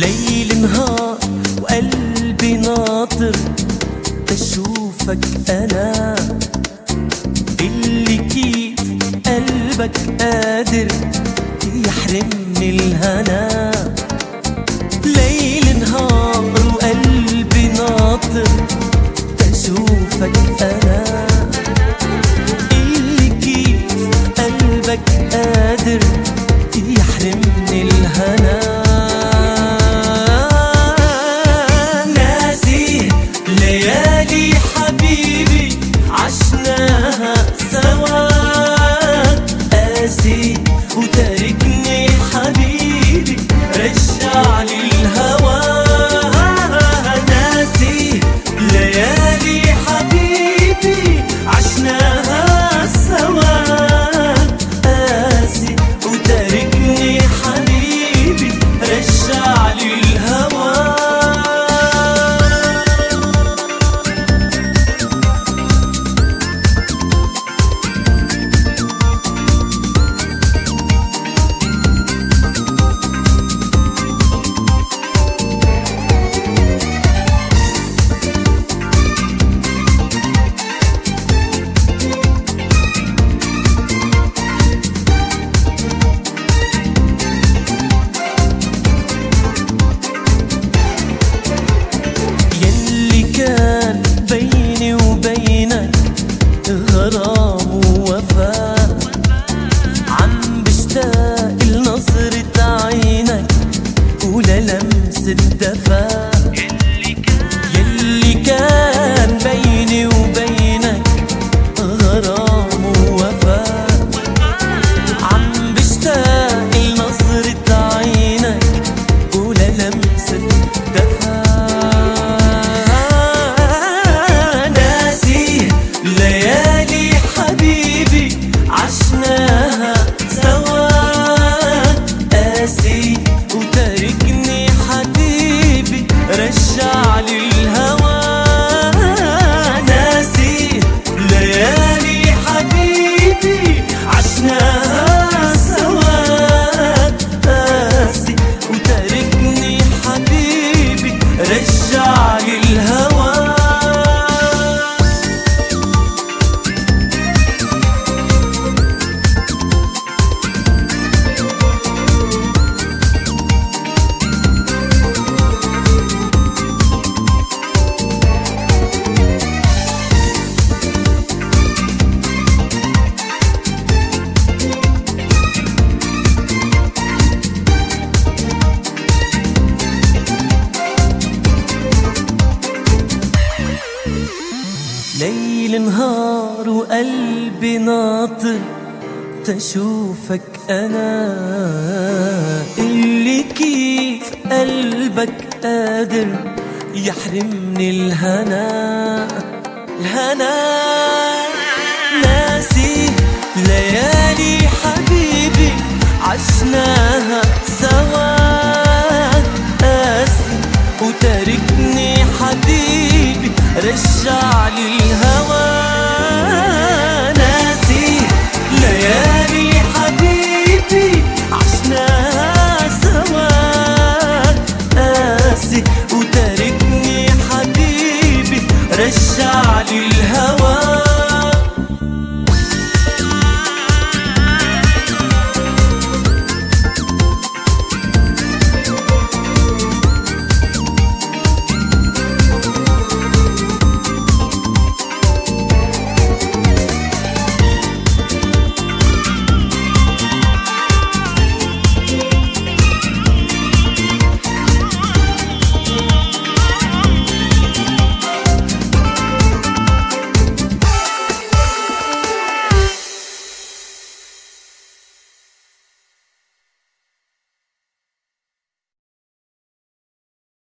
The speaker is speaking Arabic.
ليل نهار وقلبي ناطر بشوفك أنا، اللي كيف قلبك قادر يحرمني الهنا. ليل نهار وقلبي ناطر بشوفك أنا، اللي كيف قلبك قادر يحرمني الهنا. ليالي حبيبي عشناها سوا، قاسي وتاركني حبيبي رجعني الهوى. ناسي ليالي حبيبي عشناها سوا، قاسي وتاركني حبيبي رجعني الهوى. بيني وبينك غرام ووفاء، عم بشتاق لنظرة عينك وللمسة دفا. يلي كان بيني وبينك غرام ووفاء، عم بشتاق لنظرة عينك وللمسة دفا. ليالي حبيبي عشناها سوا، قاسي وتاركني حبيبي رجعلي الهوى. ناسي ليالي حبيبي عشناها سوا، قاسي وتاركني حبيبي رجعلي الهوى. ليل نهار وقلبي ناطر تشوفك أنا، اللي كيف قلبك قادر يحرمني الهنا. ناسي ليالي حبيبي عشنا